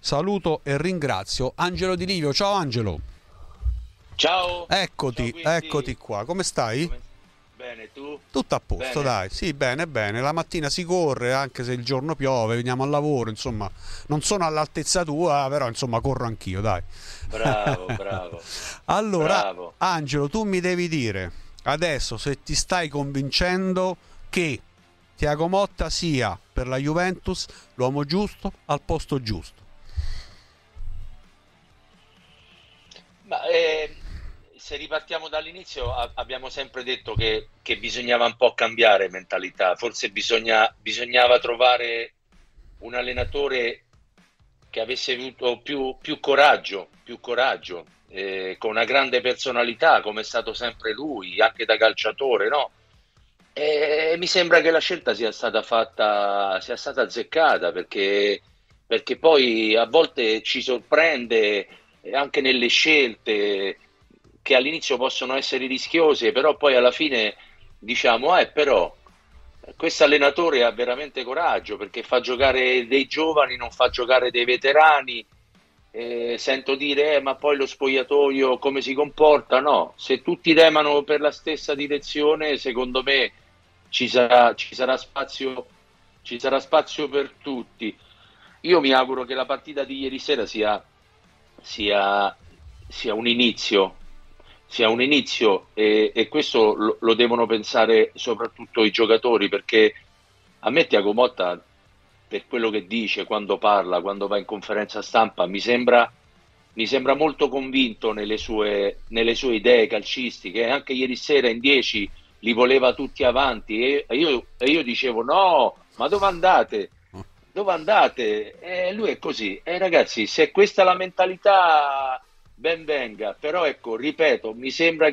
saluto e ringrazio Angelo Di Livio. Ciao Angelo. Ciao. Eccoti, Ciao, eccoti qua. Come stai? Bene, tu? Tutto a posto, Bene. dai. Sì, bene, bene. La mattina si corre, anche se il giorno piove, veniamo al lavoro, insomma, non sono all'altezza tua, però insomma corro anch'io, dai. Bravo, bravo, Allora, bravo. Angelo, tu mi devi dire adesso se ti stai convincendo che Thiago Motta sia per la Juventus l'uomo giusto al posto giusto. Ma se ripartiamo dall'inizio, abbiamo sempre detto che bisognava un po' cambiare mentalità, forse bisognava trovare un allenatore che avesse avuto più coraggio, con una grande personalità, come è stato sempre lui, anche da calciatore, no? E mi sembra che la scelta sia stata azzeccata perché poi a volte ci sorprende anche nelle scelte che all'inizio possono essere rischiose, però poi alla fine diciamo, però questo allenatore ha veramente coraggio perché fa giocare dei giovani, non fa giocare dei veterani. Sento dire, ma poi lo spogliatoio come si comporta? No, se tutti remano per la stessa direzione, secondo me ci sarà spazio per tutti. Io mi auguro che la partita di ieri sera sia, sia un inizio, e questo lo devono pensare soprattutto i giocatori, perché a me Thiago Motta, per quello che dice quando parla, quando va in conferenza stampa, mi sembra molto convinto nelle sue idee calcistiche. Anche ieri sera in 10 li voleva tutti avanti e io dicevo no, ma dove andate? Dove andate? E lui è così. E ragazzi, se questa è la mentalità, ben venga. Però ecco, ripeto, mi sembra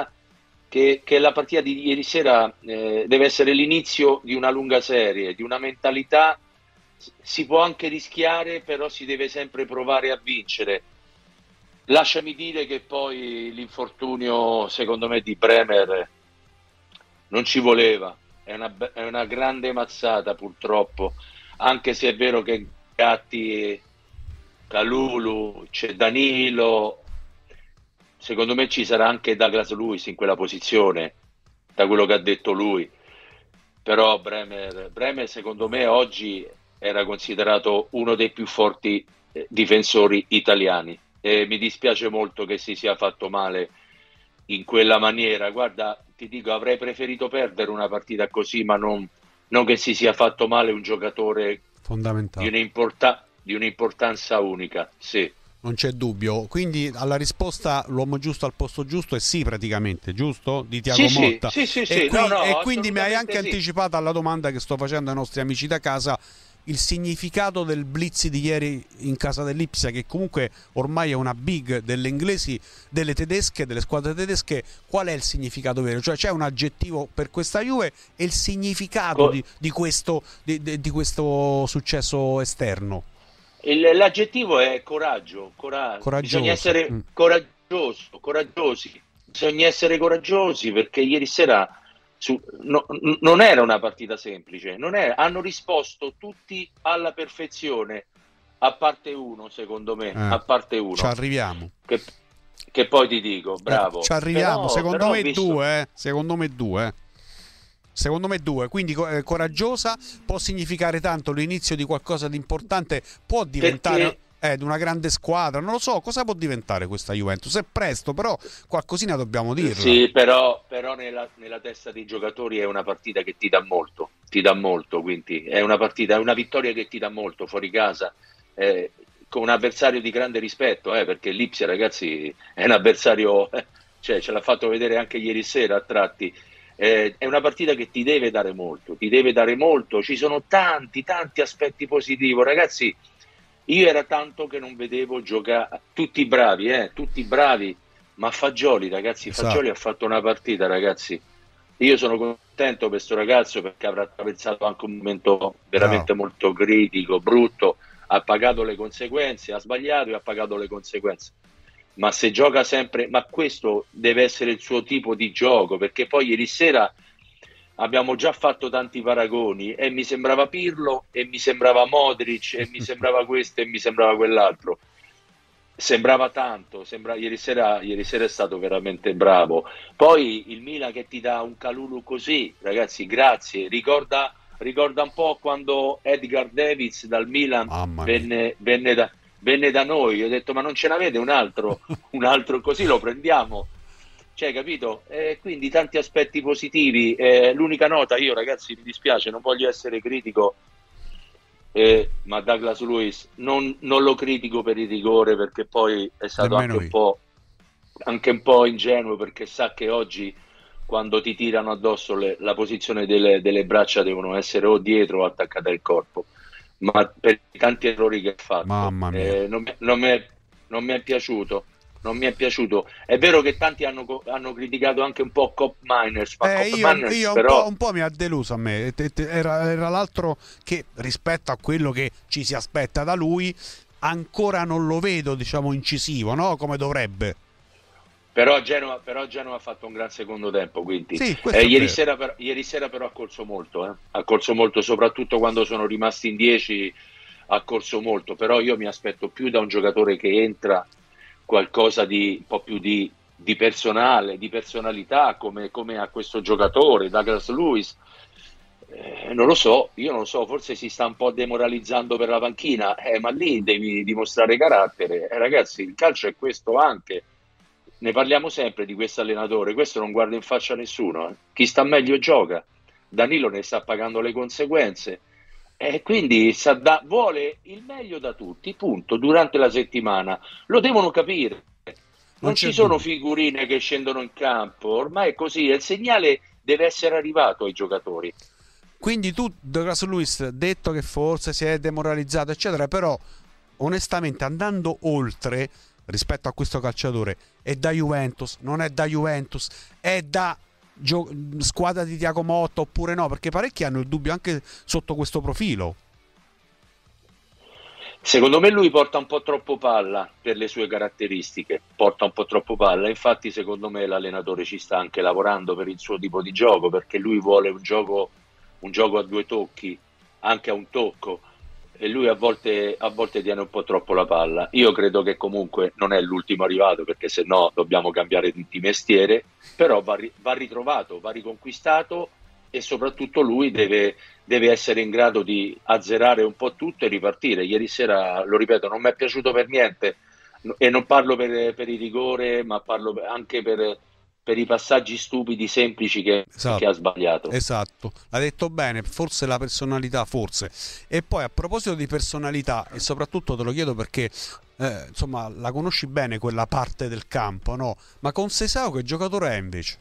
che la partita di ieri sera deve essere l'inizio di una lunga serie, di una mentalità. Si può anche rischiare, però si deve sempre provare a vincere. Lasciami dire che poi l'infortunio, secondo me, di Bremer non ci voleva. È una grande mazzata, purtroppo, anche se è vero che Gatti, Calulu, c'è Danilo, secondo me ci sarà anche Douglas Luiz in quella posizione, da quello che ha detto lui. Però Bremer secondo me oggi era considerato uno dei più forti difensori italiani, e mi dispiace molto che si sia fatto male in quella maniera. Guarda, ti dico, avrei preferito perdere una partita così, ma non che si sia fatto male un giocatore Fondamentale. di un'importanza unica. Sì. Non c'è dubbio. Quindi alla risposta l'uomo giusto al posto giusto è sì, praticamente, giusto? Di Sì, Tiago sì, Motta. sì, sì, E, sì, no, no, e quindi mi hai anche assolutamente sì. anticipato alla domanda che sto facendo ai nostri amici da casa. Il significato del blitz di ieri in casa dell'Ipsia, che comunque ormai è una big delle inglesi, delle tedesche, delle squadre tedesche, qual è il significato vero? Cioè c'è un aggettivo per questa Juve e il significato Co- di questo successo esterno? L'aggettivo è coraggio, bisogna Coraggioso. essere coraggiosi, bisogna essere coraggiosi perché ieri sera non era una partita semplice, hanno risposto tutti alla perfezione, a parte uno, secondo me, Eh, a parte ci uno, arriviamo. che, che poi ti dico, Ci bravo, arriviamo. Secondo però ho me visto. due, Secondo me due. Secondo me due. Quindi coraggiosa può significare tanto l'inizio di qualcosa di importante, può diventare Perché sì, però nella testa dei giocatori è una partita che ti dà molto, quindi è una vittoria che ti dà molto fuori casa, eh, con un avversario di grande rispetto, perché l'Ipsia, ragazzi, è un avversario, cioè ce l'ha fatto vedere anche ieri sera a tratti. È una partita che ti deve dare molto, ci sono tanti aspetti positivi, ragazzi. Io era tanto che non vedevo giocare tutti bravi, ma Fagioli, ragazzi, Fagioli Esatto. ha fatto una partita, ragazzi. Io sono contento per questo ragazzo perché avrà attraversato anche un momento Bravo. veramente molto critico, brutto, ha pagato le conseguenze, ha sbagliato e ha pagato le conseguenze. Ma se gioca sempre, ma questo deve essere il suo tipo di gioco, perché poi ieri sera abbiamo già fatto tanti paragoni e mi sembrava Pirlo e mi sembrava Modric e mi sembrava questo e mi sembrava quell'altro. Sembrava tanto, ieri sera è stato veramente bravo. Poi il Milan che ti dà un Calulu così, ragazzi, grazie. Ricorda un po' quando Edgar Davids dal Milan Mamma mia. venne da noi. Io ho detto, ma non ce n'avete un altro così lo prendiamo. Cioè, capito? Quindi tanti aspetti positivi. L'unica nota, io ragazzi, mi dispiace, non voglio essere critico, ma Douglas Luiz non lo critico per il rigore perché poi è stato Nemmeno io. anche un po' ingenuo perché sa che oggi quando ti tirano addosso la posizione delle braccia devono essere o dietro o attaccate al corpo, ma per i tanti errori che ha fatto Mamma mia. non mi è piaciuto. Non mi è piaciuto. È vero che tanti hanno criticato anche un po' Cop Miners, ma Cop Miners Io però un po' mi ha deluso a me. Era l'altro che rispetto a quello che ci si aspetta da lui, ancora non lo vedo, diciamo, incisivo, no? Come dovrebbe. Però Genova ha fatto un gran secondo tempo, quindi Sì, questo è vero. ieri sera però ha corso molto, ha corso molto, soprattutto quando sono rimasti in 10 ha corso molto, però io mi aspetto più da un giocatore che entra qualcosa di un po' più di personale, di personalità, come a questo giocatore, Douglas Lewis. Non lo so, io non lo so, forse si sta un po' demoralizzando per la panchina, ma lì devi dimostrare carattere. Ragazzi, il calcio è questo anche. Ne parliamo sempre di questo allenatore, questo non guarda in faccia a nessuno. Chi sta meglio gioca. Danilo ne sta pagando le conseguenze. E quindi vuole il meglio da tutti, punto, durante la settimana. Lo devono capire. Non Non c'è ci sono dubbio. figurine che scendono in campo, ormai è così, e il segnale deve essere arrivato ai giocatori. Quindi tu, Douglas Luiz, detto che forse si è demoralizzato, eccetera, però onestamente andando oltre rispetto a questo calciatore, è da Juventus, non è da Juventus, è da squadra di Tiago Motta oppure no? Perché parecchi hanno il dubbio anche sotto questo profilo. Secondo me lui porta un po' troppo palla per le sue caratteristiche, porta un po' troppo palla, infatti secondo me l'allenatore ci sta anche lavorando per il suo tipo di gioco, perché lui vuole un gioco a due tocchi, anche a un tocco, e lui a volte tiene un po' troppo la palla. Io credo che comunque non è l'ultimo arrivato, perché se no dobbiamo cambiare tutti i mestiere, però va ritrovato, va riconquistato e soprattutto lui deve essere in grado di azzerare un po' tutto e ripartire. Ieri sera, lo ripeto, non mi è piaciuto per niente e non parlo per il rigore, ma parlo anche per i passaggi stupidi, semplici che ha Esatto. sbagliato. Esatto, l'ha detto bene, forse la personalità, forse. E poi a proposito di personalità, e soprattutto te lo chiedo perché insomma la conosci bene quella parte del campo, no? Ma con Sesao che giocatore è invece?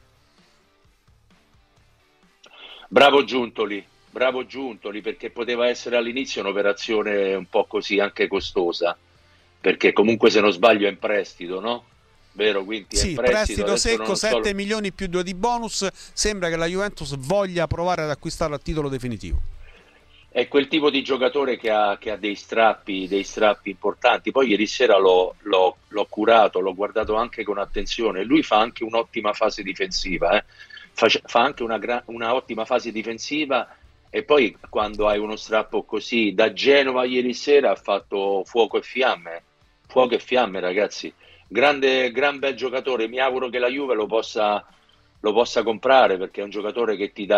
Bravo Giuntoli, perché poteva essere all'inizio un'operazione un po' così anche costosa, perché comunque se non sbaglio è in prestito, no? Vero, quindi è in Sì, prestito, prestito adesso secco, non 7 so. milioni più 2 di bonus. Sembra che la Juventus voglia provare ad acquistarlo a titolo definitivo. È quel tipo di giocatore che ha dei strappi importanti. Poi ieri sera l'ho curato, l'ho guardato anche con attenzione. Lui fa anche un'ottima fase difensiva, eh. Fa anche una ottima fase difensiva e poi quando hai uno strappo così, da Genova ieri sera ha fatto fuoco e fiamme ragazzi. Gran bel giocatore, mi auguro che la Juve lo possa comprare perché è un giocatore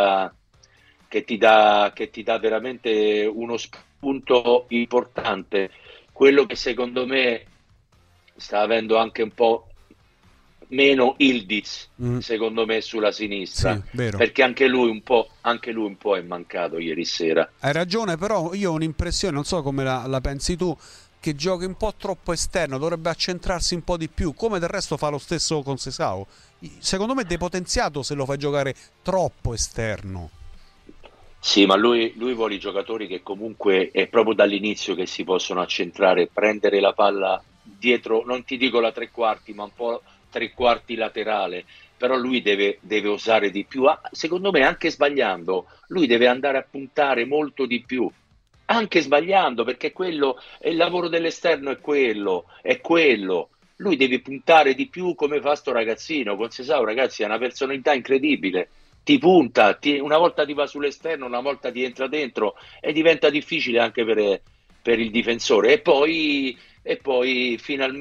che ti dà veramente uno spunto importante. Quello che secondo me sta avendo anche un po' meno Ildiz, Mm, secondo me, sulla sì, sinistra, vero. perché anche lui un po' è mancato ieri sera. Hai ragione, però io ho un'impressione, non so come la pensi tu, che giochi un po' troppo esterno, dovrebbe accentrarsi un po' di più, come del resto fa lo stesso con Sesao. Secondo me è depotenziato se lo fai giocare troppo esterno. Sì, ma lui vuole i giocatori che comunque è proprio dall'inizio che si possono accentrare, prendere la palla dietro, non ti dico la tre quarti, ma un po' tre quarti laterale, però lui deve osare di più. Secondo me anche sbagliando, lui deve andare a puntare molto di più, anche sbagliando, perché quello è il lavoro dell'esterno, è quello, è quello. Lui deve puntare di più come fa sto ragazzino, con Sesao ragazzi ha una personalità incredibile, ti punta, una volta ti va sull'esterno, una volta ti entra dentro e diventa difficile anche per il difensore. E poi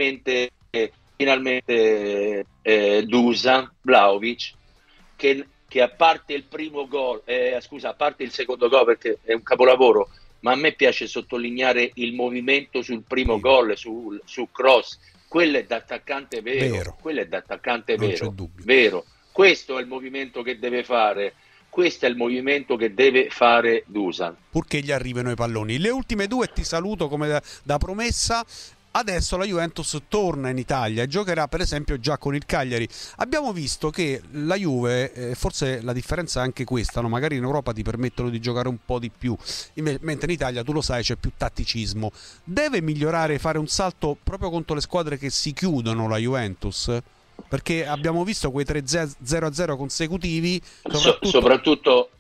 finalmente Dusan Vlahovic che a parte il primo gol, a parte il secondo gol perché è un capolavoro, ma a me piace sottolineare il movimento sul primo gol, su cross, quello è d'attaccante vero, quello è d'attaccante non vero, c'è dubbio. vero. Questo è il movimento che deve fare. Questo è il movimento che deve fare Dusan. Purché gli arrivino i palloni. Le ultime due ti saluto come da promessa. Adesso la Juventus torna in Italia e giocherà per esempio già con il Cagliari. Abbiamo visto che la Juve, forse la differenza è anche questa, no? Magari in Europa ti permettono di giocare un po' di più, mentre in Italia, tu lo sai, c'è più tatticismo. Deve migliorare, fare un salto proprio contro le squadre che si chiudono, la Juventus? Perché abbiamo visto quei 3-0 consecutivi. Soprattutto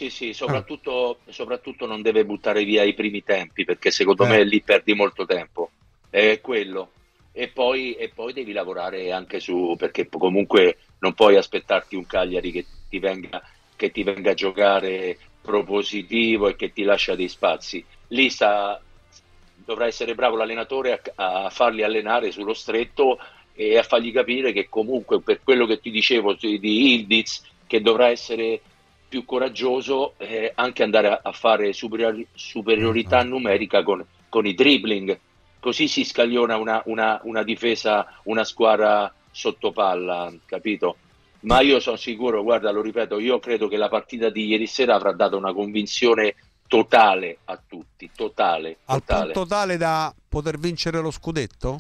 non deve buttare via i primi tempi, perché secondo me lì perdi molto tempo. È quello. E poi devi lavorare anche perché comunque non puoi aspettarti un Cagliari che ti venga a giocare propositivo e che ti lascia dei spazi. Lì dovrà essere bravo l'allenatore a farli allenare sullo stretto e a fargli capire che comunque, per quello che ti dicevo di Ildiz, che dovrà essere più coraggioso, anche andare a fare superiorità numerica con i dribbling. Così si scagliona una difesa, una squadra sotto palla, capito? Ma io sono sicuro, guarda, lo ripeto, io credo che la partita di ieri sera avrà dato una convinzione totale a tutti, totale. Al punto tale da poter vincere lo scudetto?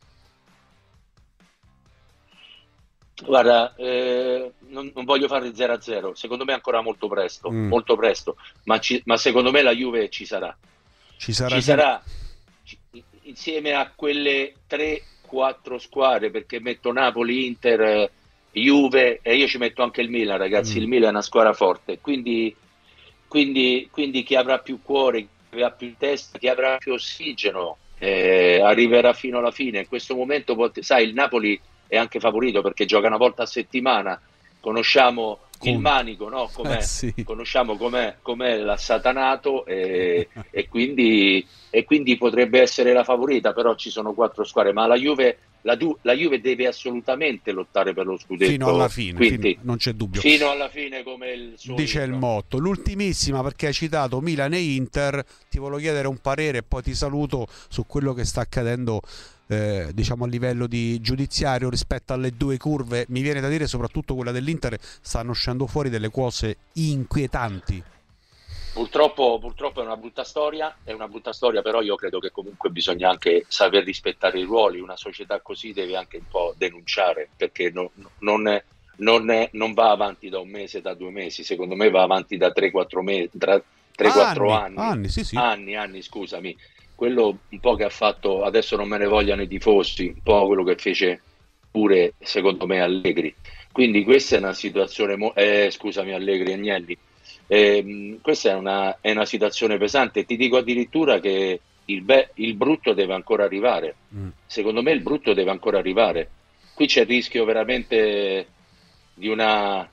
Guarda, non voglio fare 0-0, secondo me è ancora molto presto, ma secondo me la Juve ci sarà. Ci sarà insieme a quelle 3-4 squadre, perché metto Napoli, Inter, Juve e io ci metto anche il Milan, ragazzi. Il Milan è una squadra forte, quindi chi avrà più cuore, chi avrà più testa, chi avrà più ossigeno arriverà fino alla fine. In questo momento, sai, il Napoli è anche favorito perché gioca una volta a settimana, conosciamo il manico, no? Conosciamo com'è l'assatanato e quindi potrebbe essere la favorita, però ci sono 4 squadre, ma la Juve deve assolutamente lottare per lo scudetto fino alla fine, non c'è dubbio, fino alla fine, come il suo dice il motto. L'ultimissima, perché hai citato Milan e Inter, ti volevo chiedere un parere e poi ti saluto su quello che sta accadendo diciamo a livello di giudiziario rispetto alle due curve. Mi viene da dire soprattutto quella dell'Inter, stanno uscendo fuori delle cose inquietanti. Purtroppo è una brutta storia, però io credo che comunque bisogna anche saper rispettare i ruoli. Una società così deve anche un po' denunciare, perché non va avanti da un mese, da 2 mesi, secondo me va avanti da 3-4 mesi, 3-4 anni, scusami. Quello un po' che ha fatto, adesso non me ne vogliano i tifosi, un po' quello che fece pure secondo me Allegri. Quindi questa è una situazione, scusami Allegri, Agnelli, questa è una situazione pesante. Ti dico addirittura che il brutto deve ancora arrivare. Secondo me il brutto deve ancora arrivare. Qui c'è il rischio veramente di una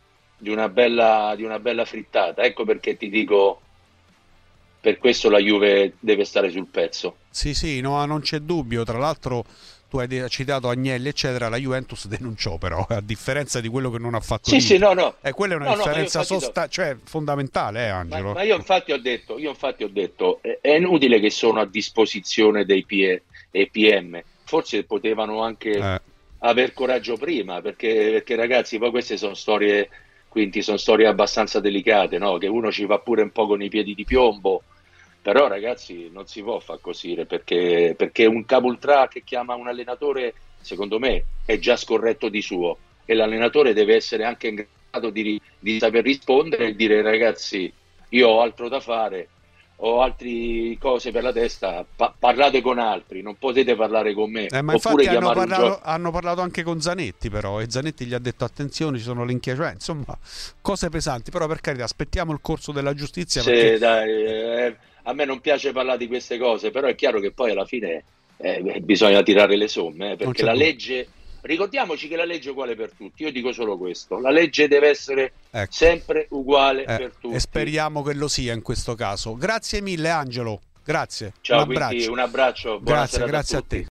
bella frittata. Ecco perché ti dico, per questo la Juve deve stare sul pezzo. Sì, no, non c'è dubbio. Tra l'altro tu hai citato Agnelli eccetera, la Juventus denunciò, però a differenza di quello che non ha fatto no. Quella è una differenza cioè fondamentale, Angelo. Ma io infatti ho detto è inutile che sono a disposizione dei PM, forse potevano anche aver coraggio prima, perché ragazzi, poi queste sono storie, quindi sono storie abbastanza delicate, no? Che uno ci va pure un po' con i piedi di piombo. Però ragazzi non si può far così, perché un capultrà che chiama un allenatore, secondo me, è già scorretto di suo, e l'allenatore deve essere anche in grado di saper rispondere e dire: ragazzi, io ho altro da fare, ho altre cose per la testa, parlate con altri, non potete parlare con me. Ma infatti hanno parlato anche con Zanetti, però, e Zanetti gli ha detto: attenzione, ci sono cioè, insomma, cose pesanti. Però per carità, aspettiamo il corso della giustizia. Sì, perché... dai, a me non piace parlare di queste cose, però è chiaro che poi alla fine bisogna tirare le somme, perché la legge ricordiamoci che la legge è uguale per tutti. Io dico solo questo: la legge deve essere sempre uguale per tutti. E speriamo che lo sia in questo caso. Grazie mille Angelo, grazie. Ciao, un abbraccio. Un abbraccio. Buonasera Grazie a te.